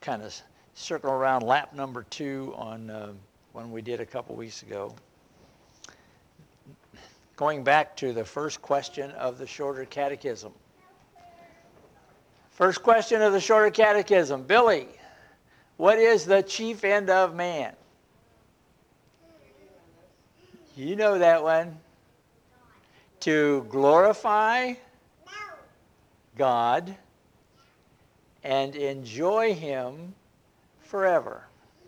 kind of circle around lap number 2 on one we did a couple weeks ago. Going back to the first question of the Shorter Catechism. First question of the Shorter Catechism. Billy, what is the chief end of man? You know that one. To glorify God and enjoy Him forever.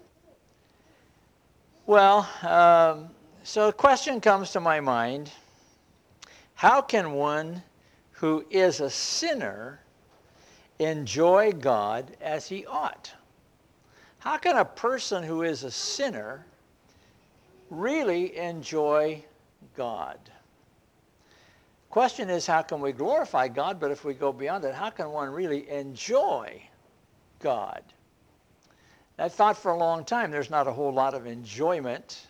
Well, so a question comes to my mind. How can one who is a sinner enjoy God as he ought? How can a person who is a sinner really enjoy God? Question is, how can we glorify God? But if we go beyond it, how can one really enjoy God? I thought for a long time there's not a whole lot of enjoyment.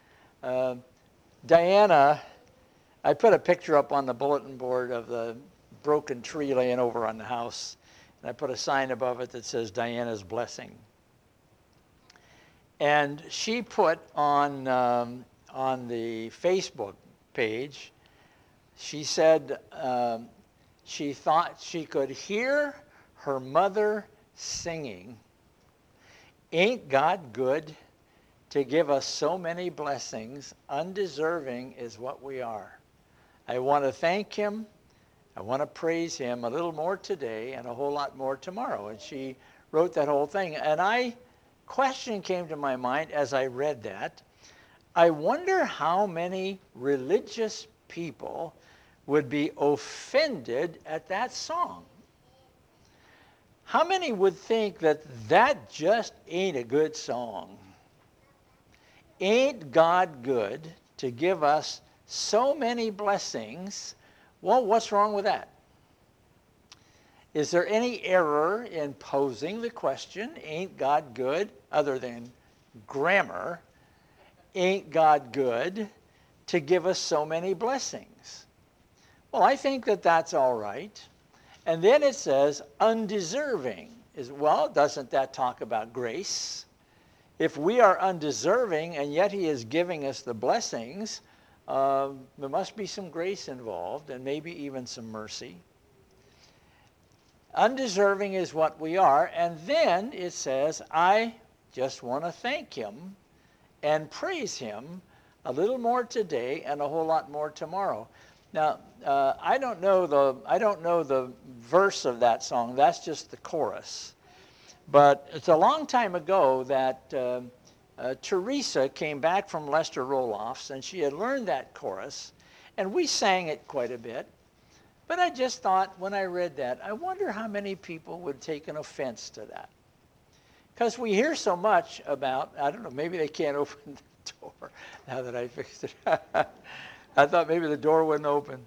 Diana, I put a picture up on the bulletin board of the broken tree laying over on the house, and I put a sign above it that says Diana's blessing. And she put on the Facebook page, she said she thought she could hear her mother singing, "Ain't God good to give us so many blessings? Undeserving is what we are. I want to thank Him. I want to praise Him a little more today and a whole lot more tomorrow." And she wrote that whole thing. And question came to my mind as I read that. I wonder how many religious people would be offended at that song. How many would think that that just ain't a good song? Ain't God good to give us so many blessings? Well, what's wrong with that? Is there any error in posing the question, ain't God good, other than grammar? Ain't God good to give us so many blessings? Well, I think that that's all right. And then it says undeserving. Well, doesn't that talk about grace? If we are undeserving and yet He is giving us the blessings, there must be some grace involved and maybe even some mercy. Undeserving is what we are. And then it says, I just want to thank Him and praise Him a little more today and a whole lot more tomorrow. Now, I don't know the verse of that song. That's just the chorus. But it's a long time ago that Teresa came back from Lester Roloff's, and she had learned that chorus, and we sang it quite a bit. But I just thought, when I read that, I wonder how many people would take an offense to that. Because we hear so much about, I don't know, maybe they can't open the door now that I fixed it. I thought maybe the door wouldn't open.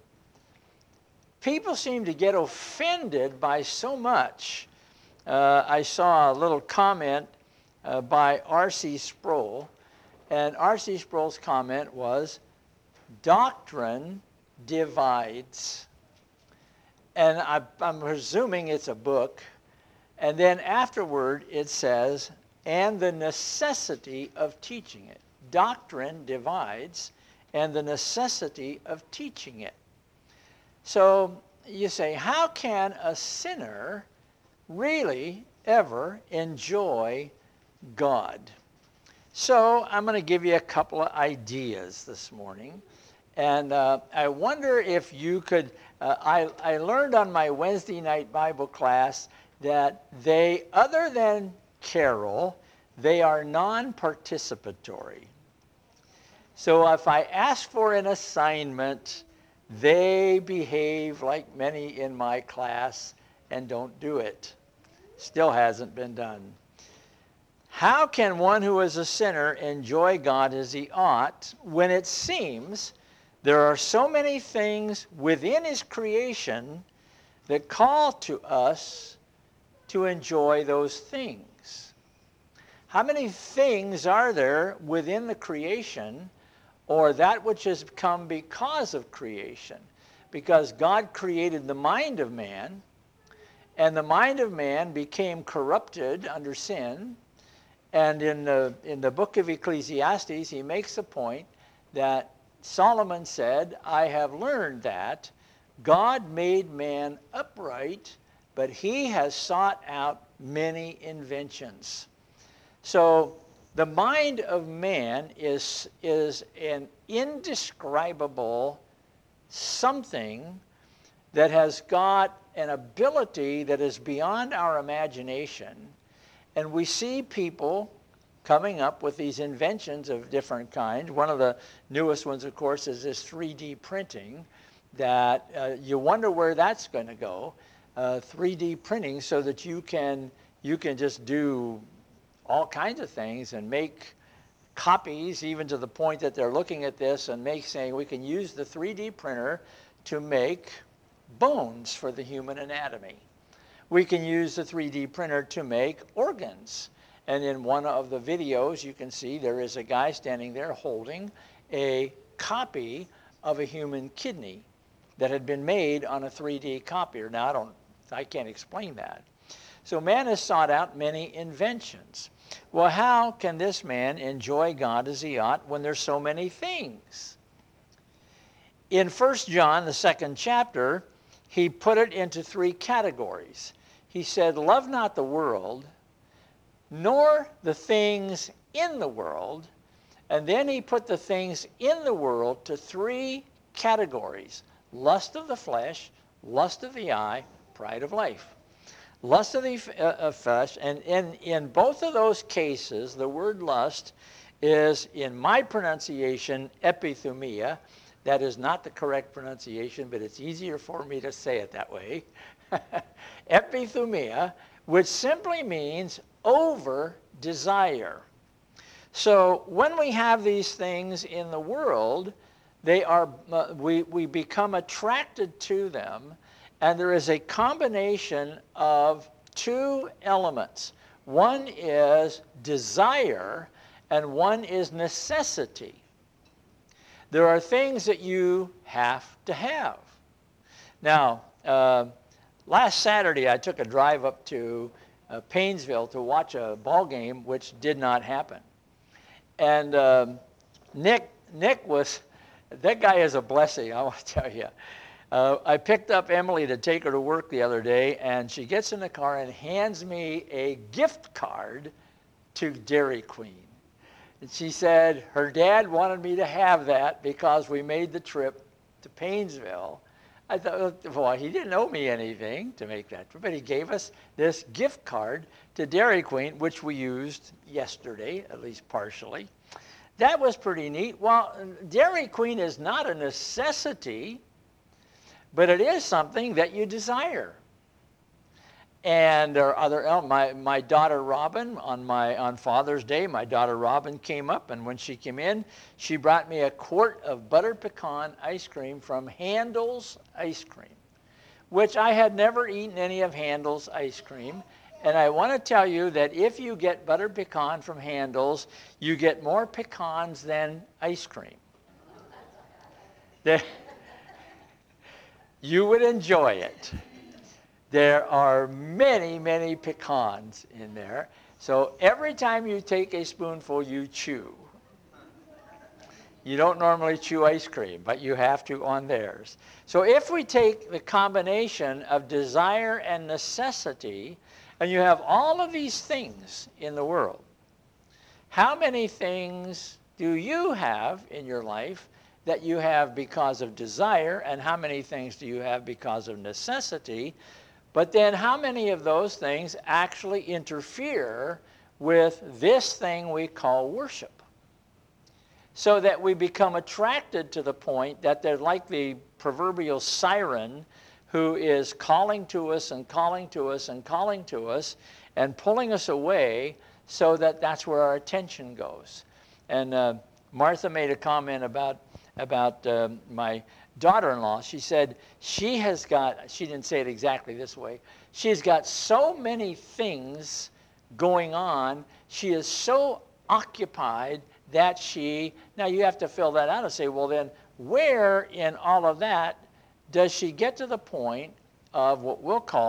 People seem to get offended by so much. I saw a little comment by R.C. Sproul, and R.C. Sproul's comment was, doctrine divides. And I'm presuming it's a book. And then afterward it says, and the necessity of teaching it. Doctrine divides, and the necessity of teaching it. So you say, how can a sinner really ever enjoy God? So I'm going to give you a couple of ideas this morning. And I wonder if you could, I learned on my Wednesday night Bible class that they, other than carol, they are non-participatory. So if I ask for an assignment, they behave like many in my class and don't do it. Still hasn't been done. How can one who is a sinner enjoy God as he ought when it seems there are so many things within His creation that call to us to enjoy those things? How many things are there within the creation, or that which has come because of creation? Because God created the mind of man, And the mind of man became corrupted under sin. And in the book of Ecclesiastes, he makes the point that Solomon said, I have learned that God made man upright, but he has sought out many inventions. So the mind of man is an indescribable something that has got an ability that is beyond our imagination. And we see people coming up with these inventions of different kinds. One of the newest ones, of course, is this 3D printing that you wonder where that's going to go. 3D printing so that you can just do all kinds of things and make copies, even to the point that they're looking at this and saying we can use the 3D printer to make bones for the human anatomy. We can use the 3D printer to make organs. And in one of the videos, you can see there is a guy standing there holding a copy of a human kidney that had been made on a 3D copier. Now, I can't explain that. So man has sought out many inventions. Well, how can this man enjoy God as he ought when there's so many things? In 1 John, the 2nd chapter, he put it into 3 categories. He said, love not the world, nor the things in the world. And then he put the things in the world to 3 categories. Lust of the flesh, lust of the eye, pride of life. Lust of the flesh, and in both of those cases, the word lust is, in my pronunciation, epithumia. That is not the correct pronunciation, but it's easier for me to say it that way. Epithumia, which simply means over desire. So when we have these things in the world, they are we become attracted to them, and there is a combination of 2 elements. One is desire, and one is necessity. There are things that you have to have. Now, last Saturday, I took a drive up to Paynesville to watch a ball game, which did not happen. And Nick was, that guy is a blessing, I want to tell you. I picked up Emily to take her to work the other day, and she gets in the car and hands me a gift card to Dairy Queen. And she said her dad wanted me to have that because we made the trip to Paynesville. I thought, well, he didn't owe me anything to make that trip, but he gave us this gift card to Dairy Queen, which we used yesterday, at least partially. That was pretty neat. Well, Dairy Queen is not a necessity, but it is something that you desire. And there are other, my daughter Robin, on Father's Day, my daughter Robin came up, and when she came in, she brought me a quart of butter pecan ice cream from Handel's Ice Cream, which I had never eaten any of Handel's ice cream. And I want to tell you that if you get butter pecan from Handel's, you get more pecans than ice cream. You would enjoy it. There are many, many pecans in there. So every time you take a spoonful, you chew. You don't normally chew ice cream, but you have to on theirs. So if we take the combination of desire and necessity, and you have all of these things in the world, how many things do you have in your life that you have because of desire, and how many things do you have because of necessity? But then how many of those things actually interfere with this thing we call worship? So that we become attracted to the point that they're like the proverbial siren who is calling to us and calling to us and calling to us and pulling us away, so that that's where our attention goes. And Martha made a comment about my daughter-in-law. She said she didn't say it exactly this way, she's got so many things going on, she is so occupied that now you have to fill that out and say, well then, where in all of that does she get to the point of what we'll call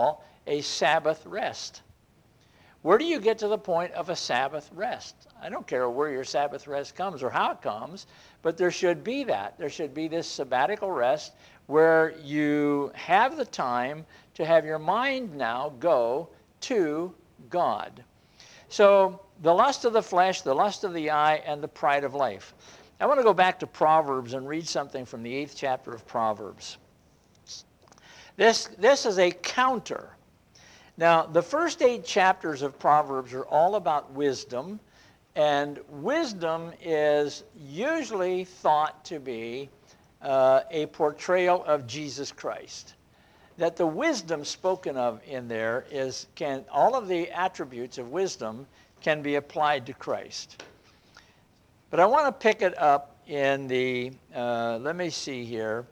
a Sabbath rest. Where do you get to the point of a Sabbath rest? I don't care where your Sabbath rest comes or how it comes, but there should be that. There should be this sabbatical rest where you have the time to have your mind now go to God. So the lust of the flesh, the lust of the eye, and the pride of life. I want to go back to Proverbs and read something from the 8th chapter of Proverbs. This is a counter. Now, the first 8 chapters of Proverbs are all about wisdom, and wisdom is usually thought to be a portrayal of Jesus Christ. That the wisdom spoken of in there all of the attributes of wisdom can be applied to Christ. But I want to pick it up in the, let me see here.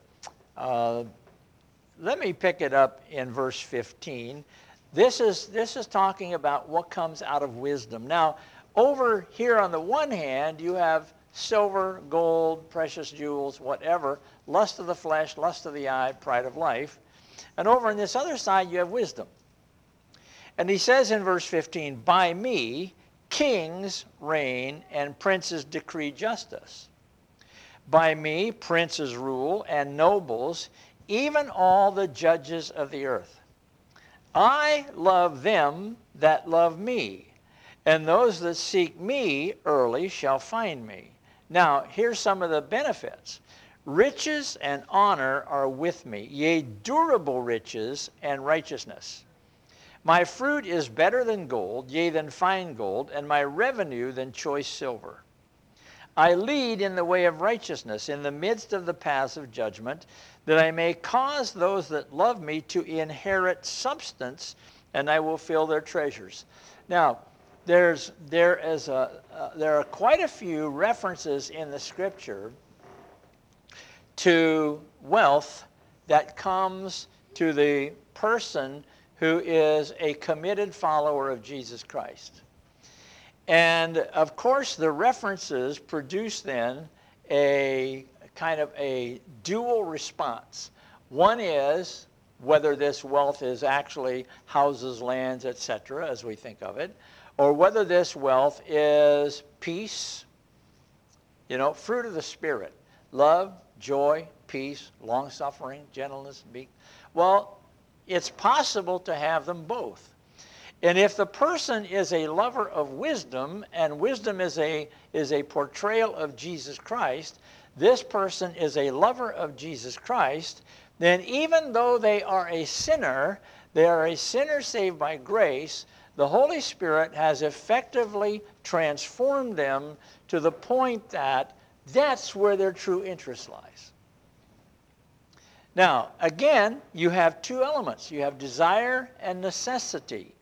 Let me pick it up in verse 15. This is talking about what comes out of wisdom. Now, over here on the one hand, you have silver, gold, precious jewels, whatever, lust of the flesh, lust of the eye, pride of life. And over on this other side, you have wisdom. And he says in verse 15, by me, kings reign and princes decree justice. By me, princes rule and nobles, even all the judges of the earth. I love them that love me, and those that seek me early shall find me. Now, here's some of the benefits. Riches and honor are with me, yea, durable riches and righteousness. My fruit is better than gold, yea, than fine gold, and my revenue than choice silver. I lead in the way of righteousness, in the midst of the paths of judgment, that I may cause those that love me to inherit substance, and I will fill their treasures. Now, there are quite a few references in the Scripture to wealth that comes to the person who is a committed follower of Jesus Christ. And of course, the references produce then a kind of a dual response. One is whether this wealth is actually houses, lands, etc., as we think of it, or whether this wealth is peace, fruit of the Spirit, love, joy, peace, long-suffering, gentleness, meekness. Well, it's possible to have them both. And if the person is a lover of wisdom, and wisdom is a portrayal of Jesus Christ, this person is a lover of Jesus Christ, then even though they are a sinner saved by grace, the Holy Spirit has effectively transformed them to the point that that's where their true interest lies. Now, again, you have two elements. You have desire and necessity.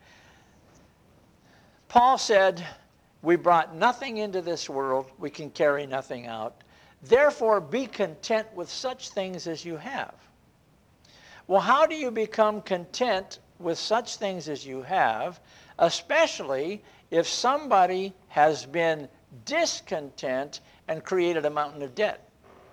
Paul said, we brought nothing into this world, we can carry nothing out. Therefore, be content with such things as you have. Well, how do you become content with such things as you have, especially if somebody has been discontent and created a mountain of debt?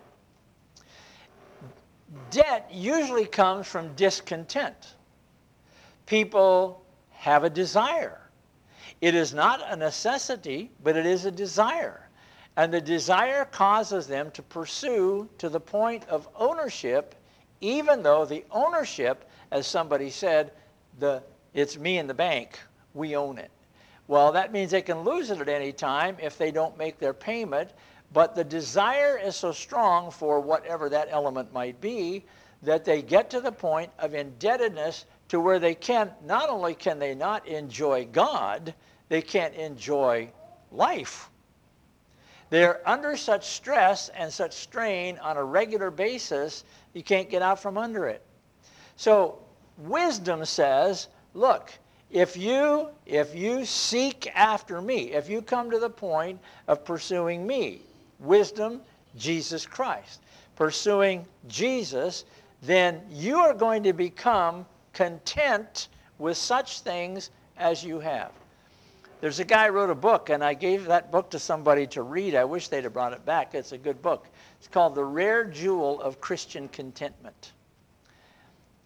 Debt usually comes from discontent. People have a desire. It is not a necessity, but it is a desire. And the desire causes them to pursue to the point of ownership, even though the ownership, as somebody said, it's me and the bank, we own it. Well, that means they can lose it at any time if they don't make their payment, but the desire is so strong for whatever that element might be that they get to the point of indebtedness to where they not only can they not enjoy God, they can't enjoy life. They're under such stress and such strain on a regular basis, you can't get out from under it. So wisdom says, look, if you seek after me, if you come to the point of pursuing me, wisdom, Jesus Christ, pursuing Jesus, then you are going to become content with such things as you have. There's a guy who wrote a book, and I gave that book to somebody to read. I wish they'd have brought it back. It's a good book. It's called The Rare Jewel of Christian Contentment.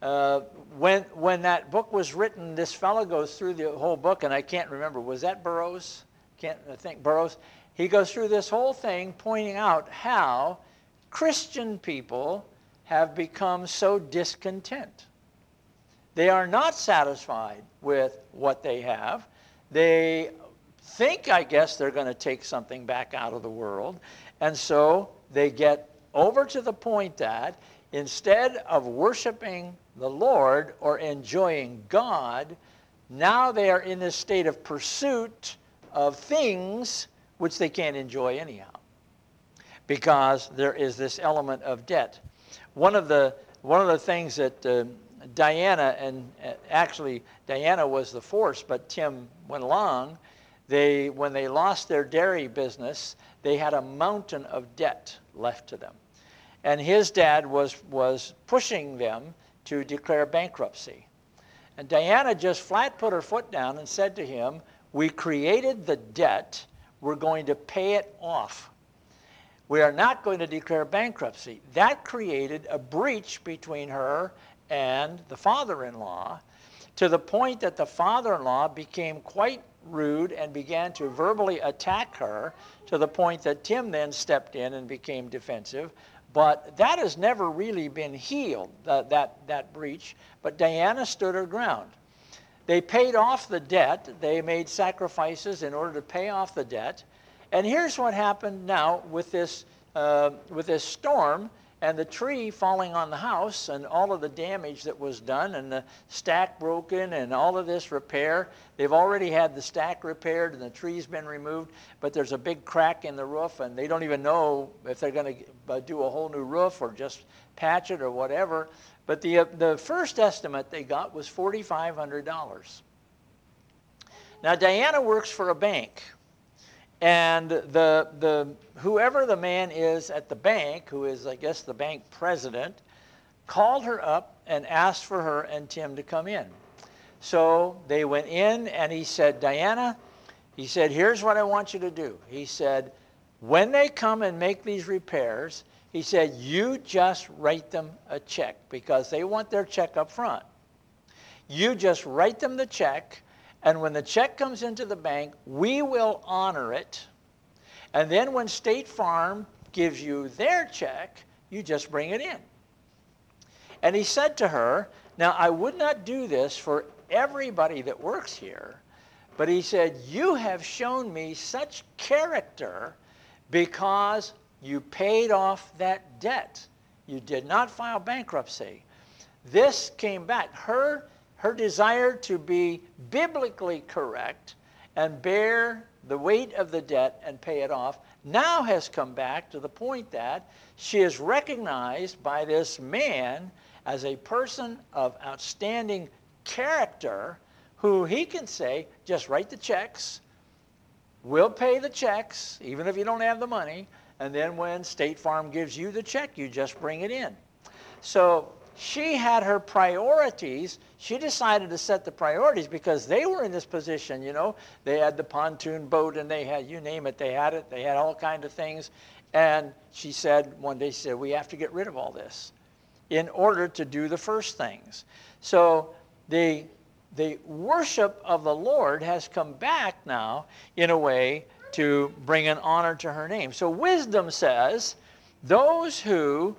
when that book was written, this fellow goes through the whole book, and I can't remember, was that Burroughs? I think Burroughs. He goes through this whole thing pointing out how Christian people have become so discontent. They are not satisfied with what they have. They think, I guess, they're going to take something back out of the world. And so they get over to the point that instead of worshiping the Lord or enjoying God, now they are in this state of pursuit of things which they can't enjoy anyhow, because there is this element of debt. One of the things that Diana, and actually Diana was the force, but Tim went along. When they lost their dairy business, they had a mountain of debt left to them, and his dad was pushing them to declare bankruptcy. And Diana just flat put her foot down and said to him, "We created the debt. We're going to pay it off. We are not going to declare bankruptcy." That created a breach between her and the father-in-law, to the point that the father-in-law became quite rude and began to verbally attack her, to the point that Tim then stepped in and became defensive. But that has never really been healed, that breach. But Diana stood her ground. They paid off the debt. They made sacrifices in order to pay off the debt. And here's what happened now with this storm and the tree falling on the house and all of the damage that was done and the stack broken and all of this repair. They've already had the stack repaired and the tree's been removed, but there's a big crack in the roof, and they don't even know if they're going to do a whole new roof or just patch it or whatever. But the first estimate they got was $4,500. Now, Diana works for a bank. And whoever the man is at the bank, who is, I guess, the bank president, called her up and asked for her and Tim to come in. So they went in, and he said, "Diana," he said, "here's what I want you to do." He said, "when they come and make these repairs," he said, "you just write them a check, because they want their check up front. You just write them the check, and when the check comes into the bank, we will honor it. And then when State Farm gives you their check, you just bring it in." And he said to her, "Now, I would not do this for everybody that works here, but," he said, "you have shown me such character because you paid off that debt. You did not file bankruptcy." This came back. Her desire to be biblically correct and bear the weight of the debt and pay it off now has come back to the point that she is recognized by this man as a person of outstanding character, who he can say, "just write the checks, we'll pay the checks even if you don't have the money, and then when State Farm gives you the check, you just bring it in." So she had her priorities. She decided to set the priorities because they were in this position, you know. They had the pontoon boat, and they had, you name it, they had it. They had all kinds of things. And she said, one day, she said, "we have to get rid of all this in order to do the first things." So the worship of the Lord has come back now in a way to bring an honor to her name. So wisdom says, those who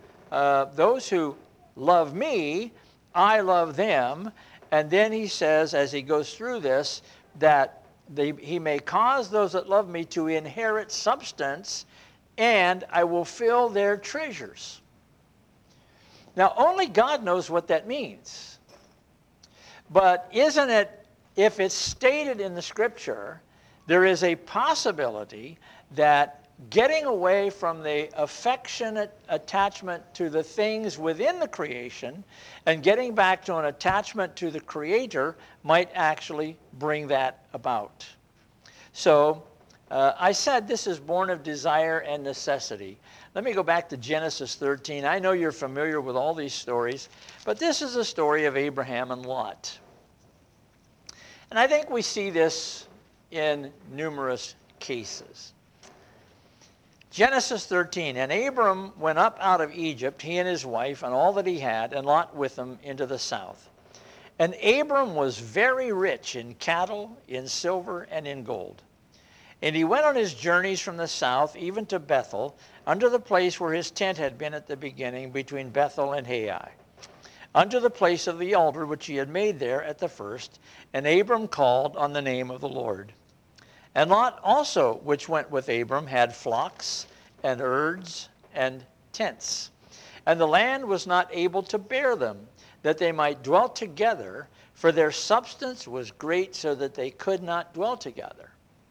love me, I love them. And then he says, as he goes through this, that he may cause those that love me to inherit substance, and I will fill their treasures. Now, only God knows what that means. But isn't it, if it's stated in the Scripture, there is a possibility that getting away from the affectionate attachment to the things within the creation and getting back to an attachment to the Creator might actually bring that about. So I said this is born of desire and necessity. Let me go back to Genesis 13. I know you're familiar with all these stories, but this is a story of Abraham and Lot. And I think we see this in numerous cases. Genesis 13, and Abram went up out of Egypt, he and his wife, and all that he had, and Lot with him into the south. And Abram was very rich in cattle, in silver, and in gold. And he went on his journeys from the south, even to Bethel, unto the place where his tent had been at the beginning, between Bethel and Hai, unto the place of the altar which he had made there at the first. And Abram called on the name of the Lord. And Lot also, which went with Abram, had flocks and herds and tents. And the land was not able to bear them, that they might dwell together, for their substance was great, so that they could not dwell together.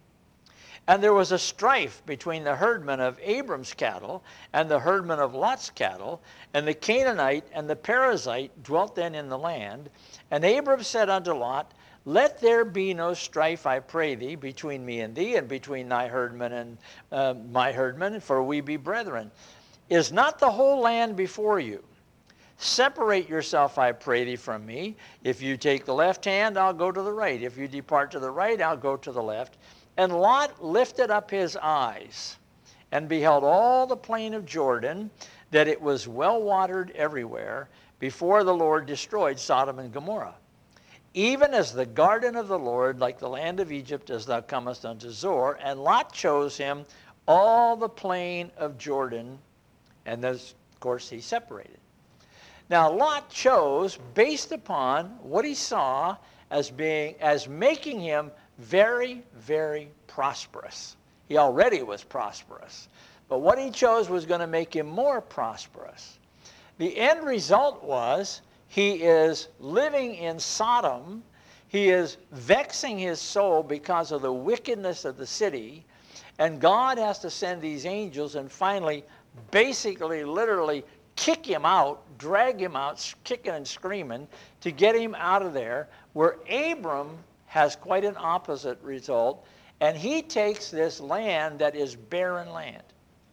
And there was a strife between the herdmen of Abram's cattle and the herdmen of Lot's cattle, and the Canaanite and the Perizzite dwelt then in the land. And Abram said unto Lot, Let there be no strife, I pray thee, between me and thee, and between thy herdmen and my herdmen, for we be brethren. Is not the whole land before you? Separate yourself, I pray thee, from me. If you take the left hand, I'll go to the right. If you depart to the right, I'll go to the left. And Lot lifted up his eyes, and beheld all the plain of Jordan, that it was well watered everywhere, before the Lord destroyed Sodom and Gomorrah. Even as the garden of the Lord, like the land of Egypt, as thou comest unto Zoar. And Lot chose him all the plain of Jordan, and thus, of course, he separated. Now Lot chose based upon what he saw as making him very, very prosperous. He already was prosperous, but what he chose was going to make him more prosperous. The end result was he is living in Sodom. He is vexing his soul because of the wickedness of the city, and God has to send these angels and finally, basically, literally kick him out, drag him out, kicking and screaming, to get him out of there, where Abram has quite an opposite result, and he takes this land that is barren land.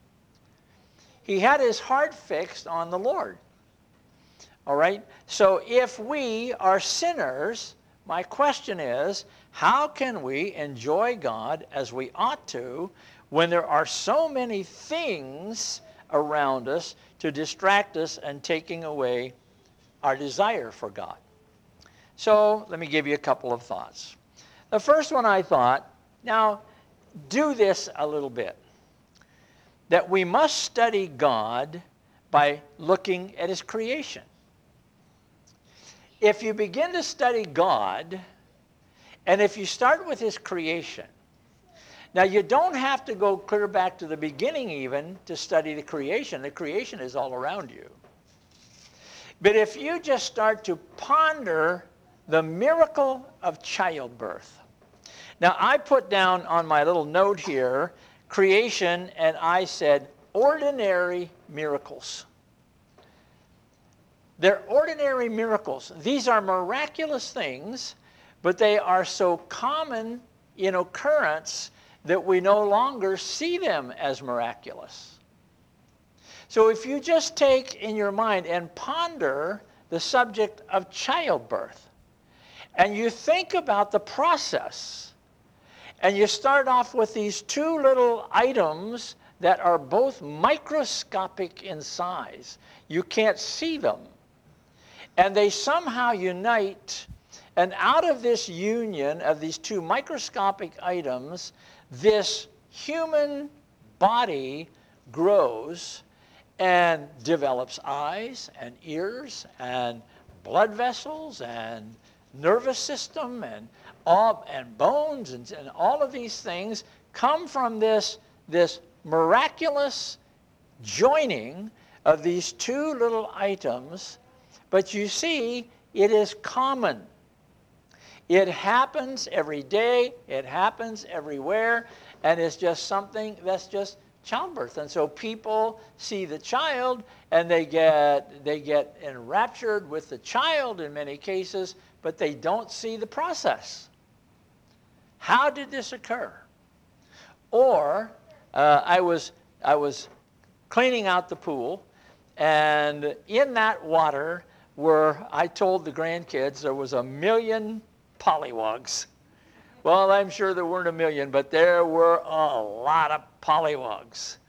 He had his heart fixed on the Lord. All right? So if we are sinners, my question is, how can we enjoy God as we ought to when there are so many things around us to distract us and taking away our desire for God? So let me give you a couple of thoughts. The first one, I thought, now do this a little bit, that we must study God by looking at his creation. If you begin to study God, and if you start with his creation, now you don't have to go clear back to the beginning even to study the creation. The creation is all around you. But if you just start to ponder the miracle of childbirth. Now I put down on my little note here, creation, and I said, ordinary miracles. They're ordinary miracles. These are miraculous things, but they are so common in occurrence that we no longer see them as miraculous. So if you just take in your mind and ponder the subject of childbirth, and you think about the process, and you start off with these two little items that are both microscopic in size. You can't see them. And they somehow unite, and out of this union of these two microscopic items, this human body grows and develops eyes and ears and blood vessels and nervous system and bones and all of these things come from this miraculous joining of these two little items. But you see, it is common. It happens every day, it happens everywhere, and it's just something that's just childbirth. And so people see the child and they get enraptured with the child in many cases, but they don't see the process. How did this occur? Or I was cleaning out the pool, and in that water I told the grandkids there was 1 million pollywogs. Well, I'm sure there weren't 1 million, but there were a lot of pollywogs.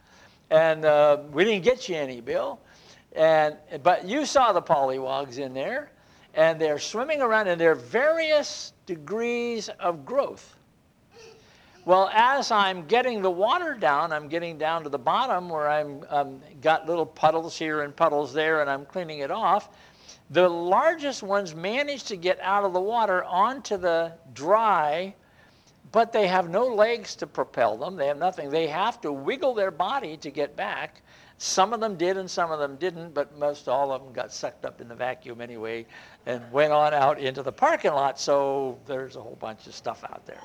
And we didn't get you any, Bill. But you saw the pollywogs in there, and they're swimming around, and there are various degrees of growth. Well, as I'm getting the water down, I'm getting down to the bottom where I'm got little puddles here and puddles there, and I'm cleaning it off. The largest ones manage to get out of the water onto the dry, but they have no legs to propel them. They have nothing. They have to wiggle their body to get back. Some of them did and some of them didn't, but most all of them got sucked up in the vacuum anyway and went on out into the parking lot. So there's a whole bunch of stuff out there.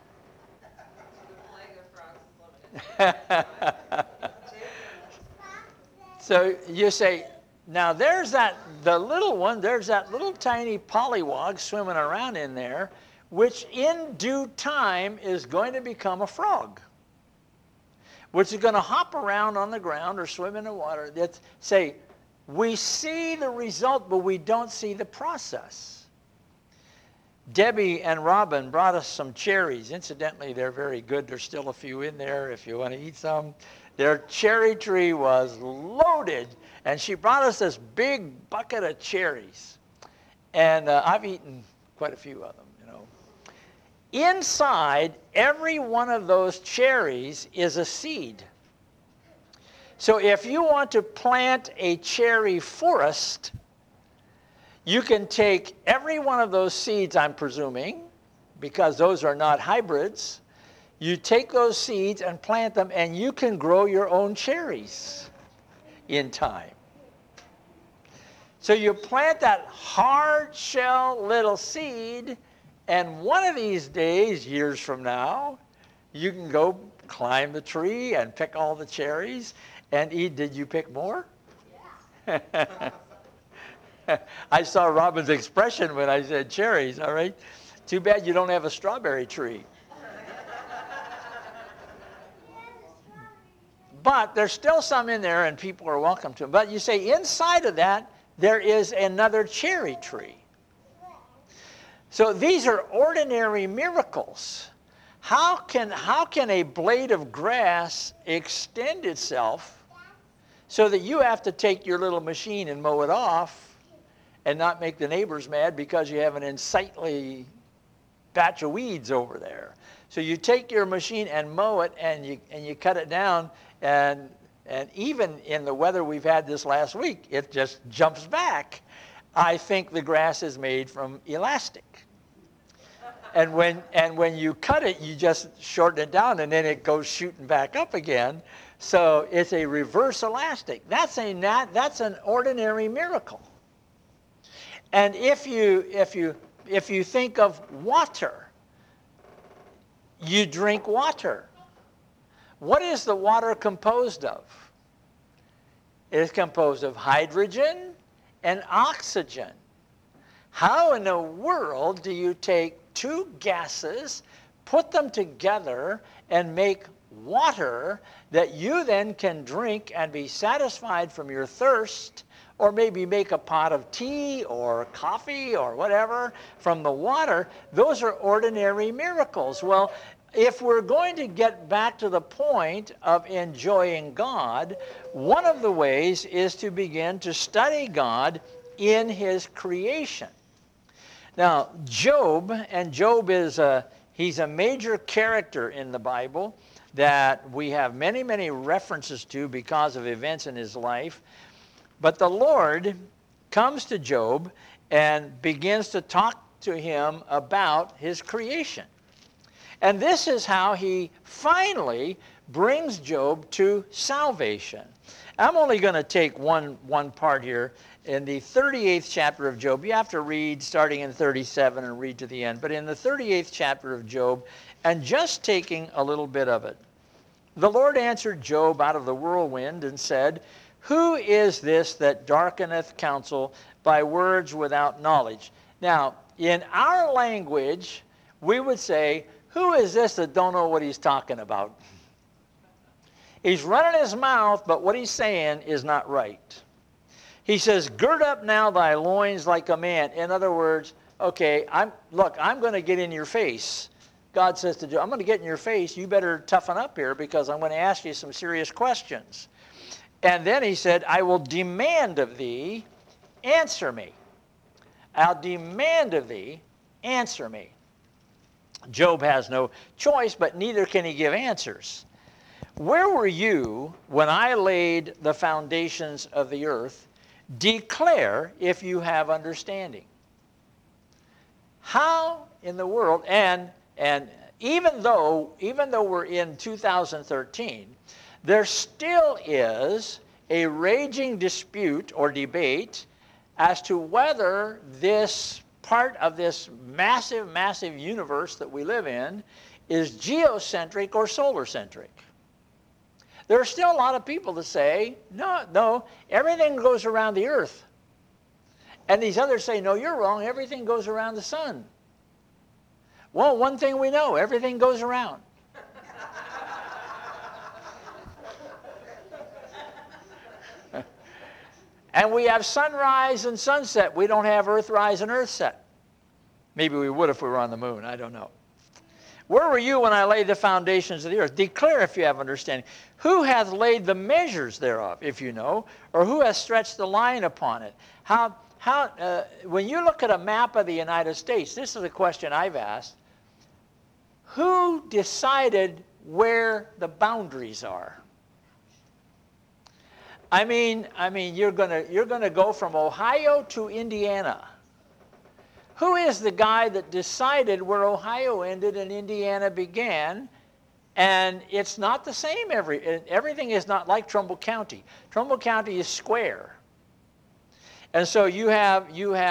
So you say, now there's the little one, there's that little tiny pollywog swimming around in there, which in due time is going to become a frog, which is going to hop around on the ground or swim in the water. Say, we see the result, but we don't see the process. Debbie and Robin brought us some cherries. Incidentally, they're very good. There's still a few in there if you want to eat some. Their cherry tree was loaded, and she brought us this big bucket of cherries. And I've eaten quite a few of them, you know. Inside every one of those cherries is a seed. So if you want to plant a cherry forest, you can take every one of those seeds, I'm presuming, because those are not hybrids. You take those seeds and plant them, and you can grow your own cherries in time. So you plant that hard shell little seed, and one of these days, years from now, you can go climb the tree and pick all the cherries and eat. Did you pick more? Yeah. I saw Robin's expression when I said cherries, all right? Too bad you don't have a strawberry tree. But there's still some in there, and people are welcome to them. But you say inside of that, there is another cherry tree. So these are ordinary miracles. How can a blade of grass extend itself so that you have to take your little machine and mow it off and not make the neighbors mad because you have an unsightly batch of weeds over there? So you take your machine and mow it, and you cut it down, and even in the weather we've had this last week, it just jumps back. I think the grass is made from elastic. And when you cut it, you just shorten it down, and then it goes shooting back up again. So it's a reverse elastic. That's an ordinary miracle. And if you think of water, you drink water. What is the water composed of? It is composed of hydrogen and oxygen. How in the world do you take two gases, put them together, and make water that you then can drink and be satisfied from your thirst, or maybe make a pot of tea or coffee or whatever from the water? Those are ordinary miracles. Well, if we're going to get back to the point of enjoying God, one of the ways is to begin to study God in his creation. Now, Job is he's a major character in the Bible that we have many, many references to because of events in his life. But the Lord comes to Job and begins to talk to him about his creation. And this is how he finally brings Job to salvation. I'm only going to take one part here. In the 38th chapter of Job, you have to read starting in 37 and read to the end. But in the 38th chapter of Job, and just taking a little bit of it, the Lord answered Job out of the whirlwind and said, "Who is this that darkeneth counsel by words without knowledge?" Now, in our language, we would say, who is this that don't know what he's talking about? He's running his mouth, but what he's saying is not right. He says, "Gird up now thy loins like a man." In other words, okay, I'm going to get in your face, God says to Job, I'm going to get in your face. You better toughen up here because I'm going to ask you some serious questions. And then he said, I will demand of thee, answer me. I'll demand of thee, answer me. Job has no choice, but neither can he give answers. Where were you when I laid the foundations of the earth? Declare if you have understanding. How in the world, and even though we're in 2013, there still is a raging dispute or debate as to whether this part of this massive, massive universe that we live in is geocentric or solar-centric. There are still a lot of people that say, no, everything goes around the earth. And these others say, no, you're wrong, everything goes around the sun. Well, one thing we know, everything goes around. And we have sunrise and sunset. We don't have earthrise and earthset. Maybe we would if we were on the moon. I don't know. Where were you when I laid the foundations of the earth? Declare if you have understanding. Who hath laid the measures thereof, if you know, or who hath stretched the line upon it? When you look at a map of the United States, this is a question I've asked. Who decided where the boundaries are? I mean, you're gonna go from Ohio to Indiana. Who is the guy that decided where Ohio ended and Indiana began? And it's not the same. Everything is not like Trumbull County. Trumbull County is square, and so you have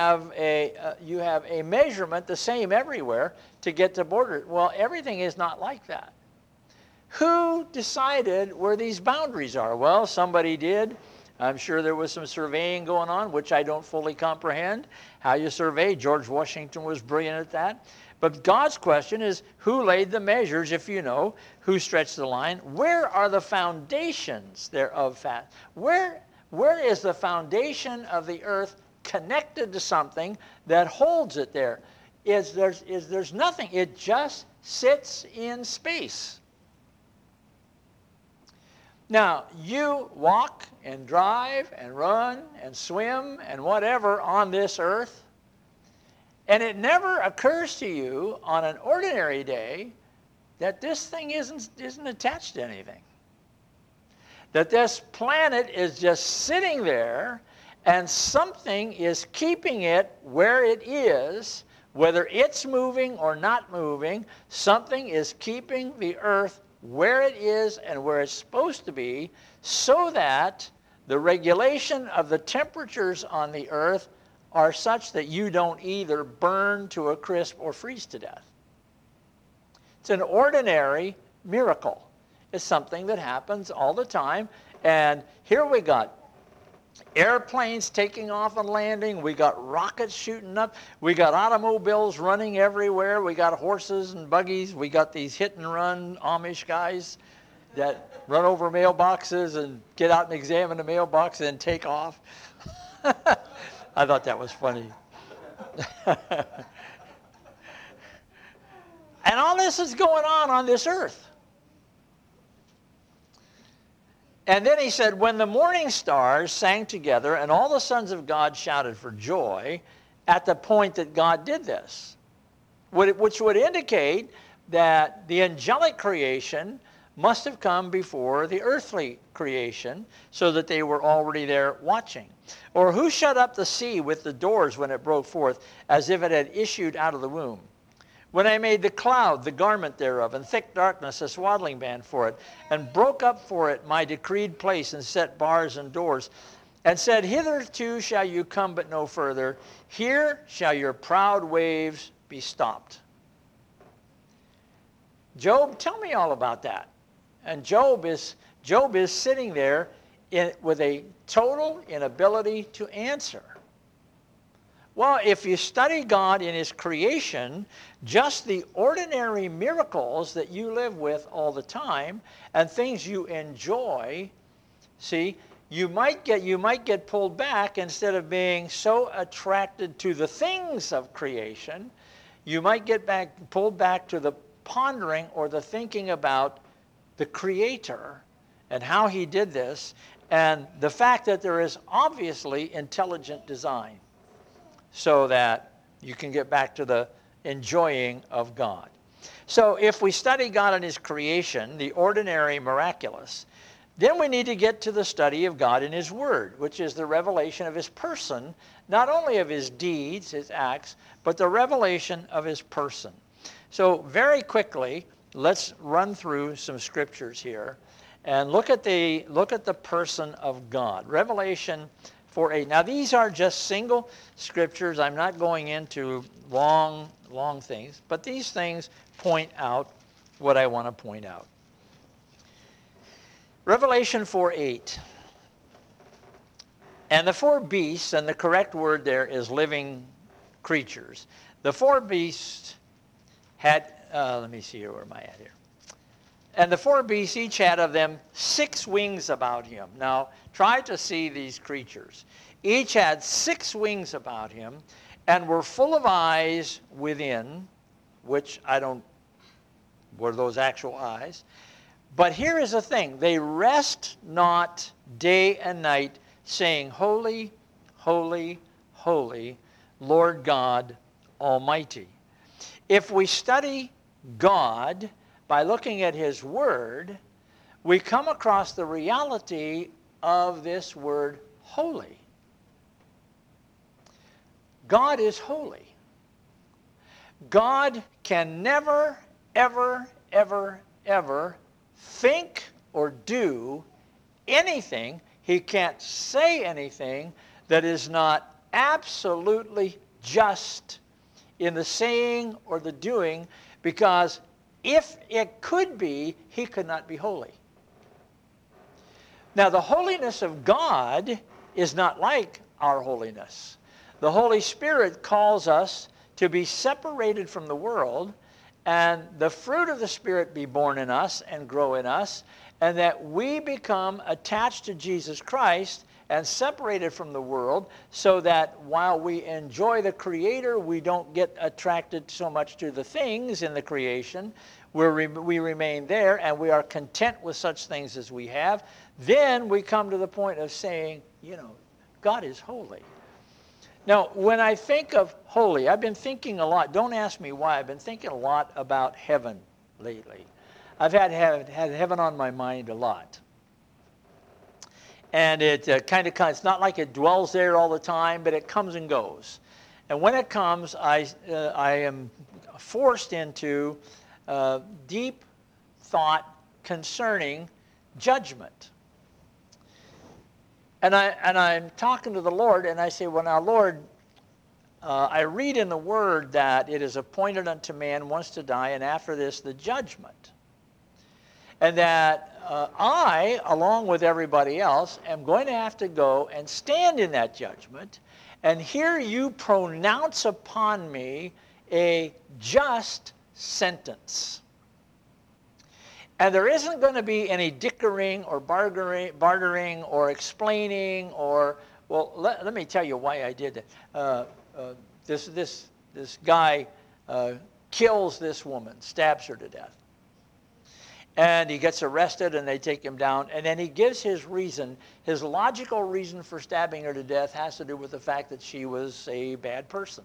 a measurement the same everywhere to get to border. Well, everything is not like that. Who decided where these boundaries are? Well, somebody did. I'm sure there was some surveying going on, which I don't fully comprehend. How you survey. George Washington was brilliant at that. But God's question is, who laid the measures, if you know? Who stretched the line? Where are the foundations thereof? Where is the foundation of the earth connected to something that holds it there? There's nothing. It just sits in space. Now, you walk and drive and run and swim and whatever on this earth, and it never occurs to you on an ordinary day that this thing isn't attached to anything. That this planet is just sitting there and something is keeping it where it is, whether it's moving or not moving, something is keeping the earth where it is and where it's supposed to be, so that the regulation of the temperatures on the earth are such that you don't either burn to a crisp or freeze to death. It's an ordinary miracle. It's something that happens all the time. And here we got airplanes taking off and landing. We got rockets shooting up. We got automobiles running everywhere. We got horses and buggies. We got these hit and run Amish guys that run over mailboxes and get out and examine the mailbox and then take off. I thought that was funny. And all this is going on this earth. And then he said, when the morning stars sang together and all the sons of God shouted for joy at the point that God did this, which would indicate that the angelic creation must have come before the earthly creation so that they were already there watching. Or who shut up the sea with the doors when it broke forth as if it had issued out of the womb? When I made the cloud the garment thereof, and thick darkness a swaddling band for it, and broke up for it my decreed place, and set bars and doors, and said, hitherto shall you come, but no further. Here shall your proud waves be stopped. Job, tell me all about that. And Job is sitting there with a total inability to answer. Well, if you study God in his creation, just the ordinary miracles that you live with all the time and things you enjoy, see, you might get pulled back. Instead of being so attracted to the things of creation, you might get pulled back to the pondering or the thinking about the Creator and how he did this, and the fact that there is obviously intelligent design so that you can get back to the enjoying of God. So if we study God and his creation, the ordinary, miraculous, then we need to get to the study of God in his word, which is the revelation of his person, not only of his deeds, his acts, but the revelation of his person. So very quickly, let's run through some scriptures here and look at the person of God. Revelation 4:8. Now these are just single scriptures. I'm not going into long things, but these things point out what I want to point out. Revelation 4:8. And the four beasts, and the correct word there is living creatures. The four beasts had, let me see here, where am I at here? And the four beasts each had of them 6 wings about him. Now, try to see these creatures. Each had 6 wings about him, and were full of eyes within, which I don't, were those actual eyes? But here is the thing. They rest not day and night, saying, Holy, holy, holy, Lord God Almighty. If we study God by looking at his word, we come across the reality of this word holy. God is holy. God can never, ever, ever, ever think or do anything. He can't say anything that is not absolutely just in the saying or the doing, because if it could be, he could not be holy. Now, the holiness of God is not like our holiness. The Holy Spirit calls us to be separated from the world, and the fruit of the Spirit be born in us and grow in us, and that we become attached to Jesus Christ and separated from the world, so that while we enjoy the Creator, we don't get attracted so much to the things in the creation. We remain there, and we are content with such things as we have. Then we come to the point of saying, God is holy. Now, when I think of holy, I've been thinking a lot. Don't ask me why. I've been thinking a lot about heaven lately. I've had heaven on my mind a lot. And it it's not like it dwells there all the time, but it comes and goes. And when it comes, I am forced into deep thought concerning judgment. And I'm talking to the Lord, and I say, well, now, Lord, I read in the Word that it is appointed unto man once to die, and after this, the judgment. And that I, along with everybody else, am going to have to go and stand in that judgment and hear you pronounce upon me a just sentence. And there isn't going to be any dickering or bartering or explaining or, well, let me tell you why I did that. This guy kills this woman, stabs her to death. And he gets arrested, and they take him down. And then he gives his reason. His logical reason for stabbing her to death has to do with the fact that she was a bad person.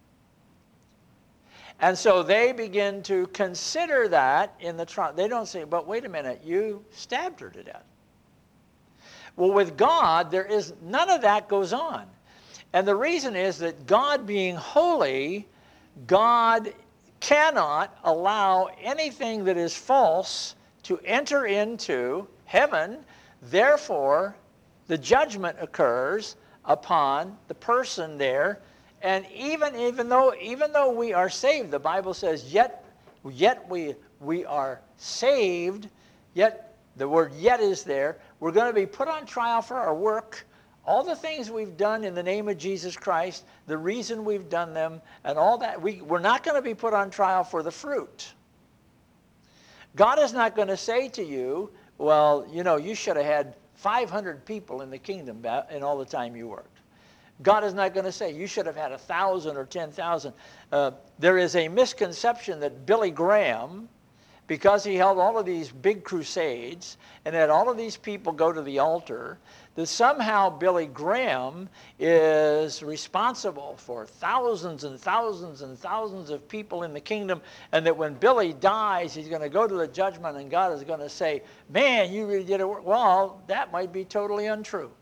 And so they begin to consider that in the trial. They don't say, but wait a minute, you stabbed her to death. Well, with God, there is none of that goes on. And the reason is that God being holy, God cannot allow anything that is false to enter into heaven. Therefore, the judgment occurs upon the person there. And even though we are saved, the Bible says, yet we are saved, yet the word yet is there. We're going to be put on trial for our work, all the things we've done in the name of Jesus Christ, the reason we've done them, and all that. We're not going to be put on trial for the fruit. God is not going to say to you, well, you should have had 500 people in the kingdom in all the time you worked. God is not going to say, you should have had 1,000 or 10,000. There is a misconception that Billy Graham, because he held all of these big crusades and had all of these people go to the altar, that somehow Billy Graham is responsible for thousands and thousands and thousands of people in the kingdom, and that when Billy dies, he's going to go to the judgment and God is going to say, man, you really did it. Well, that might be totally untrue.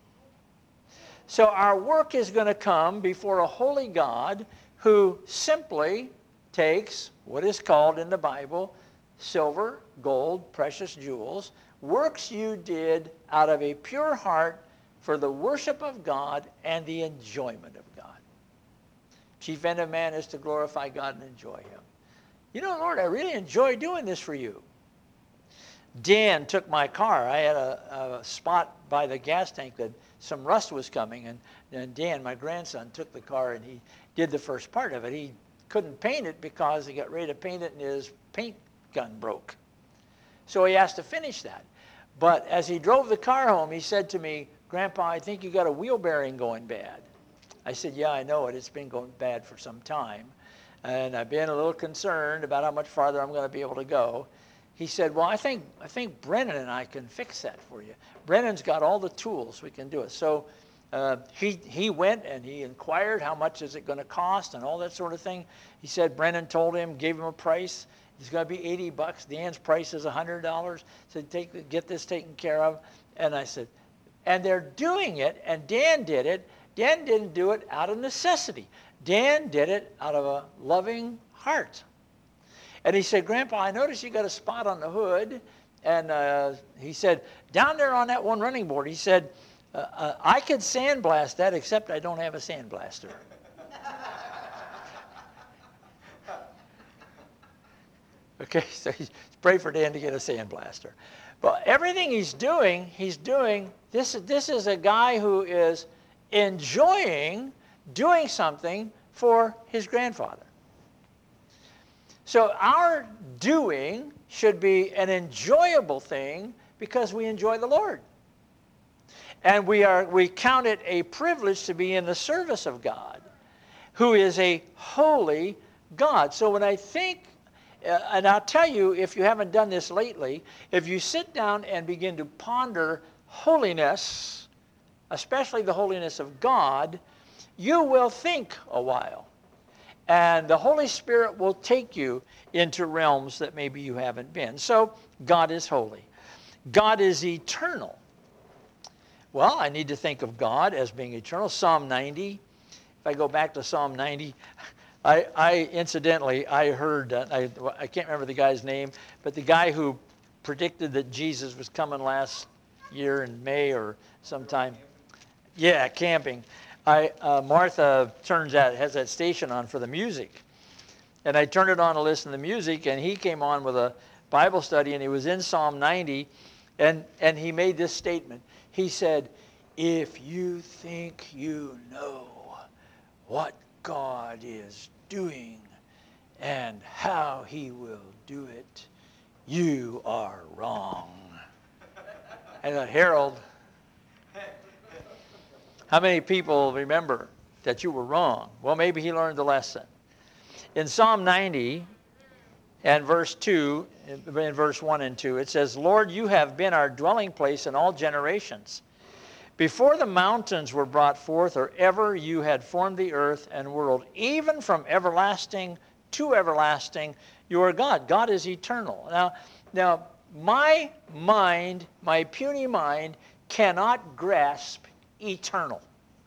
So our work is going to come before a holy God who simply takes what is called in the Bible silver, gold, precious jewels, works you did out of a pure heart for the worship of God and the enjoyment of God. Chief end of man is to glorify God and enjoy him. You know, Lord, I really enjoy doing this for you. Dan took my car. I had a spot by the gas tank that some rust was coming, and Dan, my grandson, took the car and he did the first part of it. He couldn't paint it because he got ready to paint it and his paint gun broke. So he asked to finish that. But as he drove the car home, he said to me, Grandpa, I think you got a wheel bearing going bad. I said, yeah, I know it. It's been going bad for some time. And I've been a little concerned about how much farther I'm going to be able to go. He said, well, I think Brennan and I can fix that for you. Brennan's got all the tools. We can do it. So he went and he inquired how much is it going to cost and all that sort of thing. He said Brennan told him, gave him a price. It's going to be $80. Dan's price is $100. Said, get this taken care of. And I said, and they're doing it, and Dan did it. Dan didn't do it out of necessity. Dan did it out of a loving heart. And he said, Grandpa, I noticed you got a spot on the hood. And he said, down there on that one running board, he said, I could sandblast that, except I don't have a sandblaster. Okay, so pray for Dan to get a sandblaster. But everything he's doing, this is a guy who is enjoying doing something for his grandfather. So our doing should be an enjoyable thing because we enjoy the Lord. And we count it a privilege to be in the service of God, who is a holy God. So when I think, and I'll tell you, if you haven't done this lately, if you sit down and begin to ponder holiness, especially the holiness of God, you will think a while. And the Holy Spirit will take you into realms that maybe you haven't been. So God is holy. God is eternal. Well, I need to think of God as being eternal. Psalm 90. If I go back to Psalm 90, I incidentally heard, I can't remember the guy's name, but the guy who predicted that Jesus was coming last year in May or sometime. Yeah, camping. Martha has that station on for the music. And I turned it on to listen to the music, and he came on with a Bible study, and he was in Psalm 90, and he made this statement. He said, if you think you know what God is doing and how he will do it, you are wrong. And Harold, how many people remember that you were wrong? Well, maybe he learned the lesson. In Psalm 90 and verse 2, in verse 1 and 2, it says, Lord, you have been our dwelling place in all generations. Before the mountains were brought forth, or ever you had formed the earth and world, even from everlasting to everlasting, you are God. God is eternal. Now, my mind, my puny mind, cannot grasp eternal.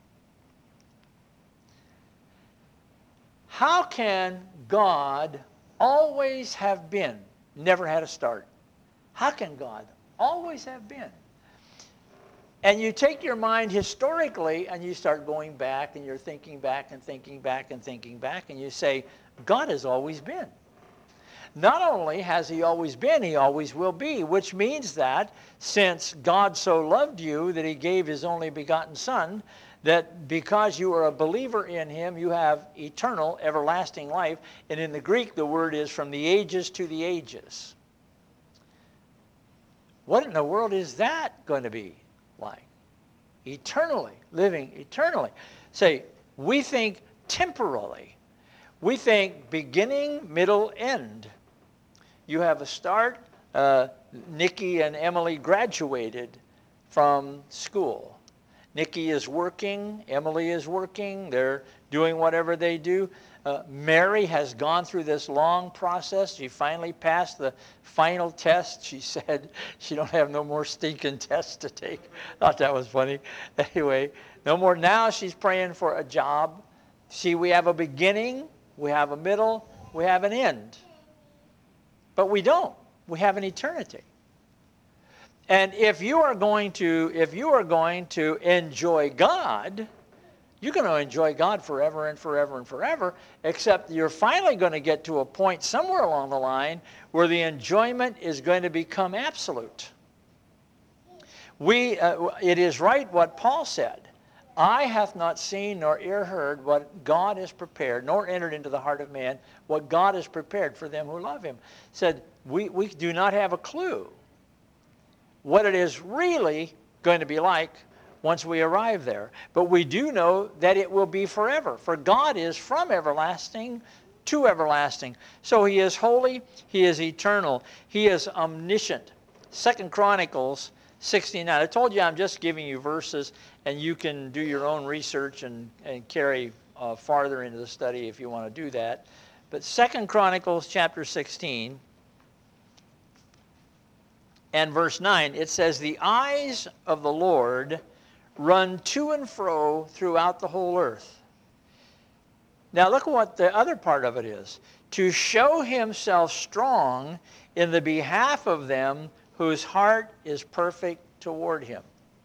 How can God always have been, never had a start? How can God always have been? And you take your mind historically and you start going back and you're thinking back and thinking back and thinking back and you say, God has always been. Not only has he always been, he always will be, which means that since God so loved you that he gave his only begotten Son, that because you are a believer in him, you have eternal, everlasting life. And in the Greek, the word is from the ages to the ages. What in the world is that going to be like? Eternally, living eternally. Say, we think temporally. We think beginning, middle, end. You have a start. Nikki and Emily graduated from school. Nikki is working. Emily is working. They're doing whatever they do. Mary has gone through this long process. She finally passed the final test. She said she don't have no more stinking tests to take. Thought that was funny. Anyway, no more. Now she's praying for a job. See, we have a beginning, we have a middle, we have an end. But we don't. We have an eternity. And if you are going to enjoy God, you're going to enjoy God forever and forever and forever, except you're finally going to get to a point somewhere along the line where the enjoyment is going to become absolute. It is right what Paul said. Eye hath not seen nor ear heard what God has prepared, nor entered into the heart of man what God has prepared for them who love him. Said, we do not have a clue what it is really going to be like once we arrive there. But we do know that it will be forever. For God is from everlasting to everlasting. So he is holy, he is eternal, he is omniscient. 2 Chronicles 69. I told you I'm just giving you verses, and you can do your own research and carry farther into the study if you want to do that. But 2 Chronicles chapter 16 and verse 9, it says, the eyes of the Lord run to and fro throughout the whole earth. Now look at what the other part of it is. To show himself strong in the behalf of them whose heart is perfect toward him.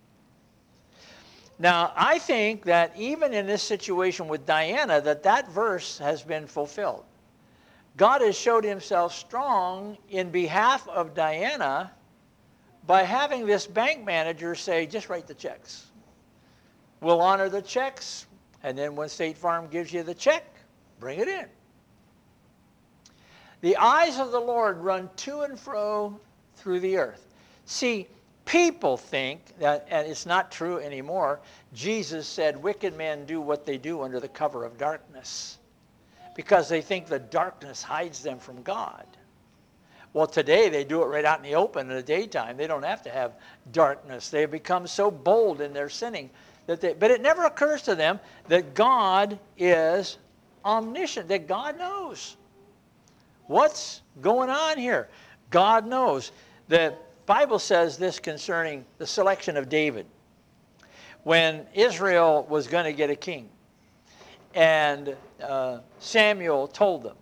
Now, I think that even in this situation with Diana, that verse has been fulfilled. God has showed himself strong in behalf of Diana by having this bank manager say, just write the checks. We'll honor the checks, and then when State Farm gives you the check, bring it in. The eyes of the Lord run to and fro through the earth. See, people think that, and it's not true anymore, Jesus said wicked men do what they do under the cover of darkness because they think the darkness hides them from God. Well, today they do it right out in the open in the daytime. They don't have to have darkness. They have become so bold in their sinning but it never occurs to them that God is omniscient, that God knows what's going on here. God knows. The Bible says this concerning the selection of David. When Israel was going to get a king, and Samuel told them,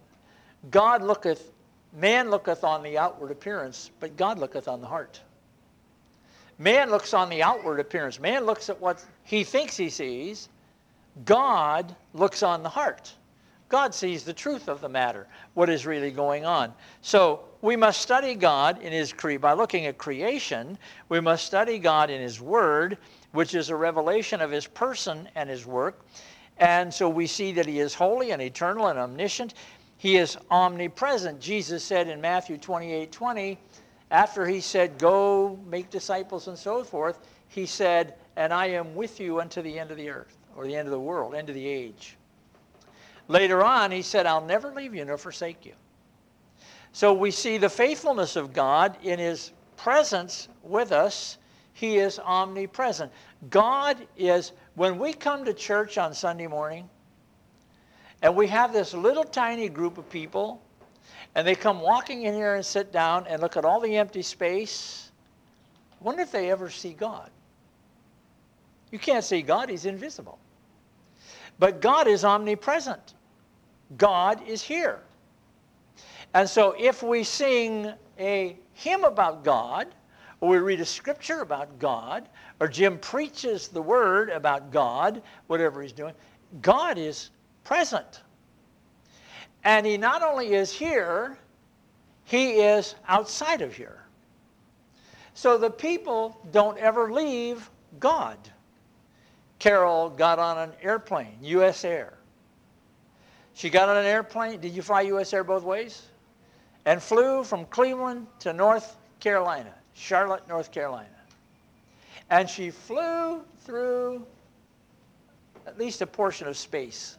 man looketh on the outward appearance, but God looketh on the heart. Man looks on the outward appearance. Man looks at what he thinks he sees. God looks on the heart. God sees the truth of the matter, what is really going on. So we must study God in his by looking at creation. We must study God in his word, which is a revelation of his person and his work. And so we see that he is holy and eternal and omniscient. He is omnipresent. Jesus said in Matthew 28:20, after he said, go make disciples and so forth, he said, and I am with you unto the end of the earth, or the end of the world, end of the age. Later on, he said, I'll never leave you nor forsake you. So we see the faithfulness of God in his presence with us. He is omnipresent. God is, when we come to church on Sunday morning, and we have this little tiny group of people, and they come walking in here and sit down and look at all the empty space, I wonder if they ever see God. You can't see God, he's invisible. But God is omnipresent. God is here. And so if we sing a hymn about God, or we read a scripture about God, or Jim preaches the word about God, whatever he's doing, God is present. And he not only is here, he is outside of here. So the people don't ever leave God. Carol got on an airplane, U.S. Air. She got on an airplane. Did you fly U.S. Air both ways? And flew from Cleveland to North Carolina, Charlotte, North Carolina. And she flew through at least a portion of space.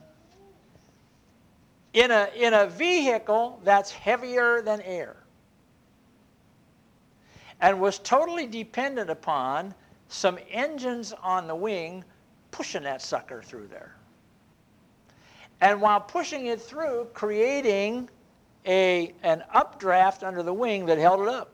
In a vehicle that's heavier than air, and was totally dependent upon some engines on the wing pushing that sucker through there. And while pushing it through, creating an updraft under the wing that held it up.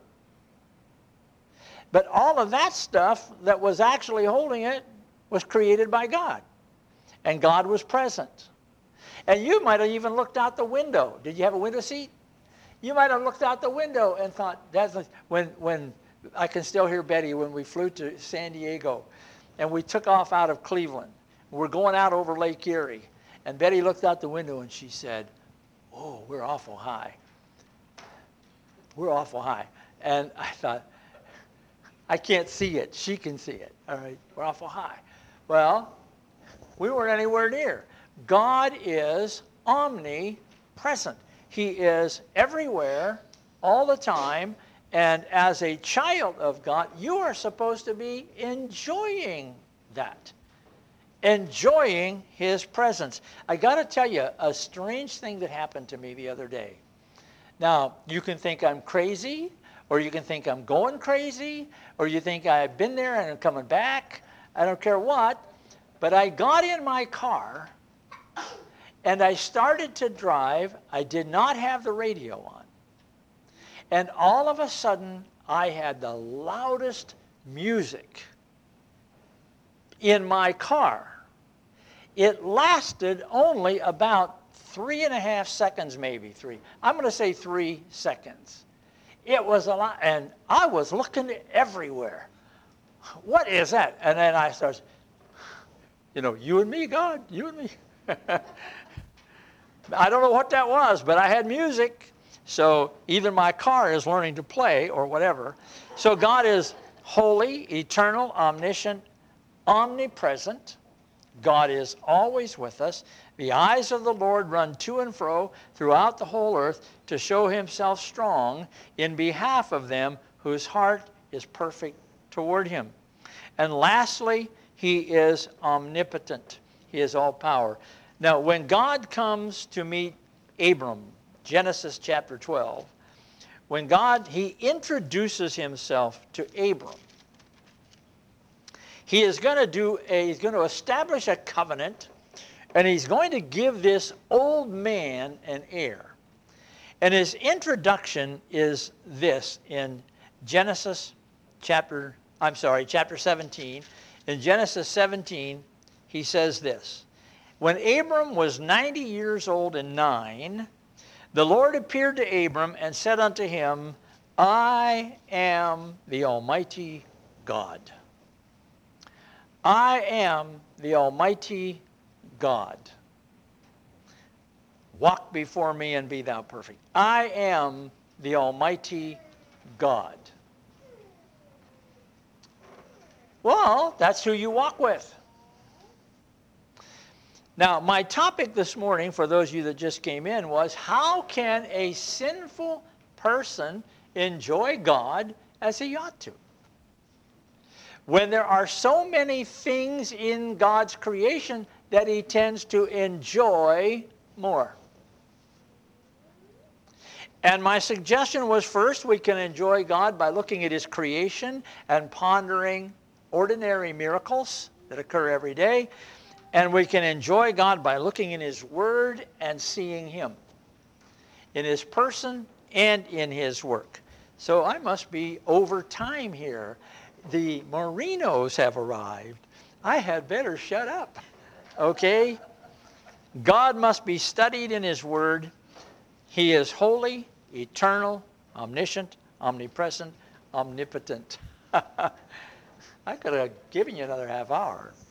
But all of that stuff that was actually holding it was created by God. And God was present. And you might have even looked out the window. Did you have a window seat? You might have looked out the window and thought, when I can still hear Betty when we flew to San Diego and we took off out of Cleveland. We're going out over Lake Erie. And Betty looked out the window and she said, "Oh, we're awful high. We're awful high." And I thought, I can't see it. She can see it. All right, we're awful high. Well, we weren't anywhere near. God is omnipresent. He is everywhere, all the time. And as a child of God, you are supposed to be enjoying that. Enjoying His presence. I got to tell you a strange thing that happened to me the other day. Now, you can think I'm crazy, or you can think I'm going crazy, or you think I've been there and I'm coming back. I don't care what. But I got in my car and I started to drive. I did not have the radio on. And all of a sudden, I had the loudest music in my car. It lasted only about 3.5 seconds, maybe 3. I'm going to say 3 seconds. It was a lot, and I was looking everywhere. What is that? And then I started, you and me, God, you and me. I don't know what that was, but I had music. So either my car is learning to play or whatever. So God is holy, eternal, omniscient, omnipresent. God is always with us. The eyes of the Lord run to and fro throughout the whole earth to show Himself strong in behalf of them whose heart is perfect toward Him. And lastly, He is omnipotent. He is all power. Now, when God comes to meet Abram, Genesis chapter 12, when He introduces Himself to Abram, He is going to establish a covenant, and He's going to give this old man an heir. And His introduction is this in chapter 17. In Genesis 17, He says this: "When Abram was 90 years old and 9, the Lord appeared to Abram and said unto him, I am the Almighty God. I am the Almighty God. Walk before me and be thou perfect. I am the Almighty God." Well, that's who you walk with. Now, my topic this morning, for those of you that just came in, was how can a sinful person enjoy God as he ought to? When there are so many things in God's creation that he tends to enjoy more. And my suggestion was, first, we can enjoy God by looking at His creation and pondering ordinary miracles that occur every day. And we can enjoy God by looking in His Word and seeing Him in His person and in His work. So I must be over time here. The Marinos have arrived. I had better shut up. Okay? God must be studied in His Word. He is holy, eternal, omniscient, omnipresent, omnipotent. I could have given you another half hour.